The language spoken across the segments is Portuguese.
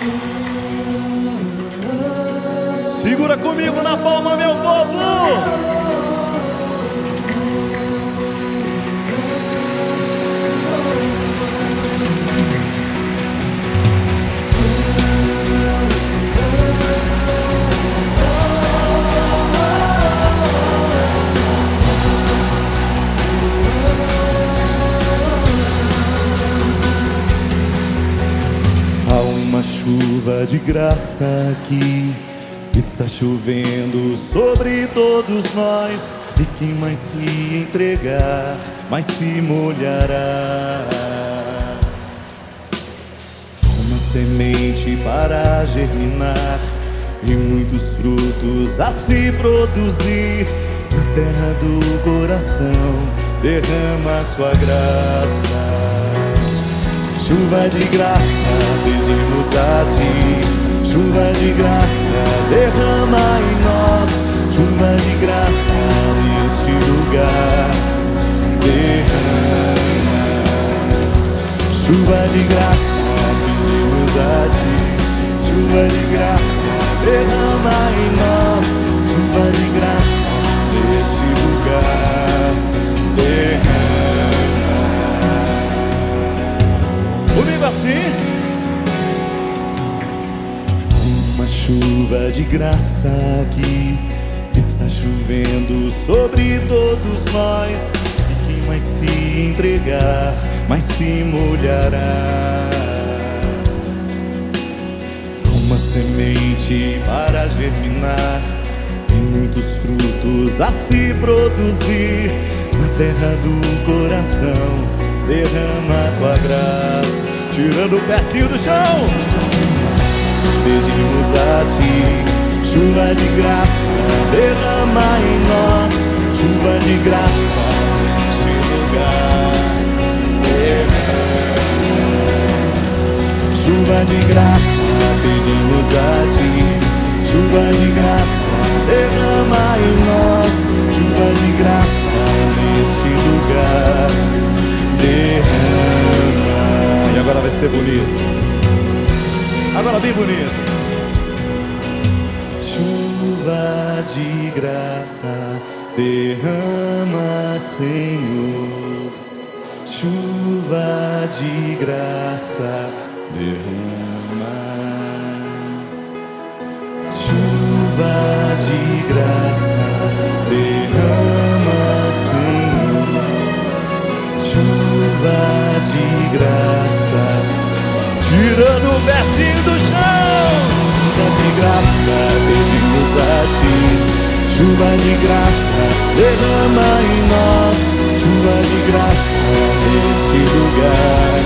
Segura comigo na palma, meu povo! Há uma chuva de graça aqui, está chovendo sobre todos nós, e quem mais se entregar, mais se molhará. Uma semente para germinar e muitos frutos a se produzir. Na terra do coração derrama sua graça. Chuva de graça, pedimos a ti. Chuva de graça, derrama em nós. Chuva de graça, neste lugar, derrama. Chuva de graça, pedimos a ti. Chuva de graça, derrama em nós. Chuva de graça, neste lugar, derrama. Comigo assim. Uma chuva de graça aqui, está chovendo sobre todos nós, e quem mais se entregar, mais se molhará. Uma semente para germinar e muitos frutos a se produzir. Na terra do coração derrama tua graça. Tirando o pezinho do chão, pedimos a ti. Chuva de graça, derrama em nós. Chuva de graça, neste lugar, derrama. Chuva de graça, pedimos a ti. Chuva de graça, derrama em nós. Chuva de graça, neste lugar, derrama. E agora vai ser bonito. Agora bem bonito. Chuva de graça, derrama, Senhor. Chuva de graça, derrama. Chuva de graça, derrama, Senhor. Chuva de graça. Tirando o pezinho do chão. Chuva de graça, pedimos a ti. Chuva de graça, derrama em nós. Chuva de graça, neste lugar,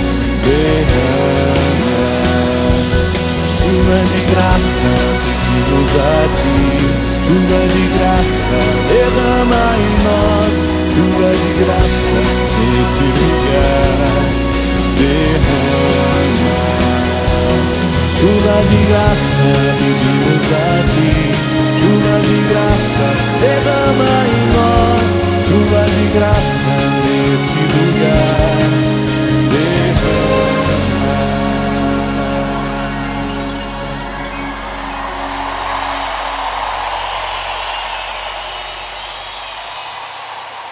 derrama. Chuva de graça, pedimos a ti. Chuva de graça, derrama em nós. Chuva de graça, neste lugar, derrama. Chuva de graça, pedimos a ti. Chuva de graça, derrama em nós. Chuva de graça,